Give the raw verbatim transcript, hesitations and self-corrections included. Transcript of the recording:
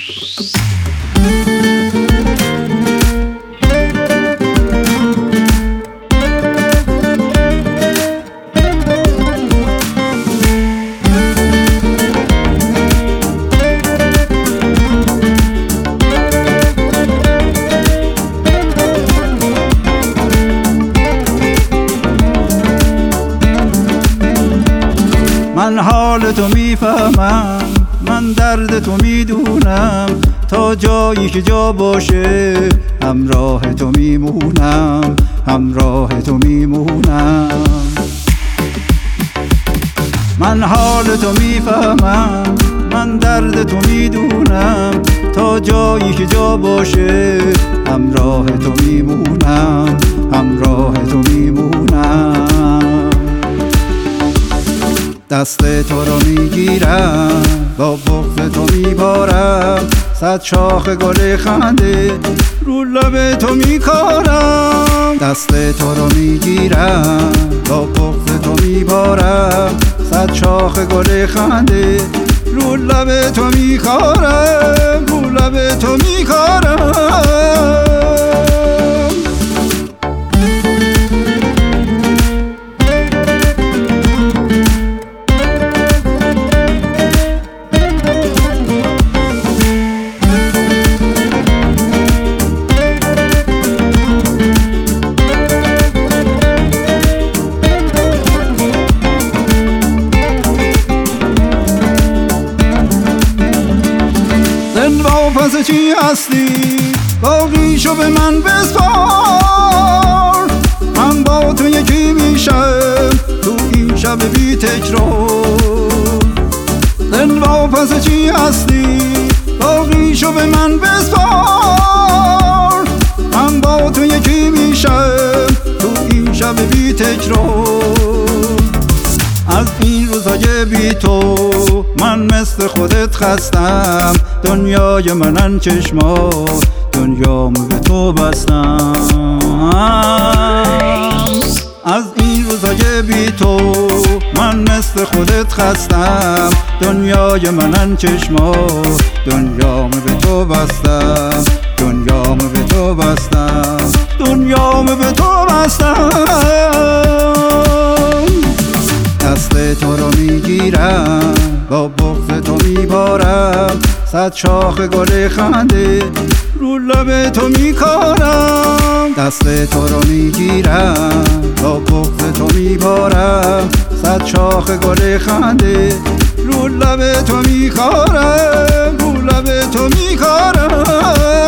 من حال تو میفهمم، من درد تو میدونم، تا جایی که جا باشه همراه تو میمونم، همراه تو میمونم. من حال تو میفهمم، من درد تو میدونم، تا جایی که جا باشه همراه تو میمونم، همراه تو میمونم. دست تو رو میگیرم، با بغض تو میبارم، صد شاخ گل خنده رو لب تو میکارم. دست تو رو میگیرم، با بغض تو میبارم، صد شاخ گل خنده رو لب تو میکارم، رو لب تو میکارم. پس چی هستی؟ باقیشو به من بسپار، من با تو یکی میشم تو این شب بی تکرار. دلوا پس چی هستی؟ باقیشو به من بسپار، من با تو یکی میشم تو این شب بی تکرار. از این روزای بی تو من مثل خودت خستم، دنیای منن چشما دنیامو به تو بستم. از این روزای بی تو من مثل خودت خستم، دنیای منن چشما دنیامو به تو بستم، دنیامو به تو بستم، دنیامو به تو بستم. دست تو رو میگیرم، با بغض تو میبارم، صد شاخ گل خنده رو لب تو میکارم. دست تو رو میگیرم، با بغض تو میبارم، صد شاخ گل خنده رو لب تو میکارم، رو لب تو میکارم.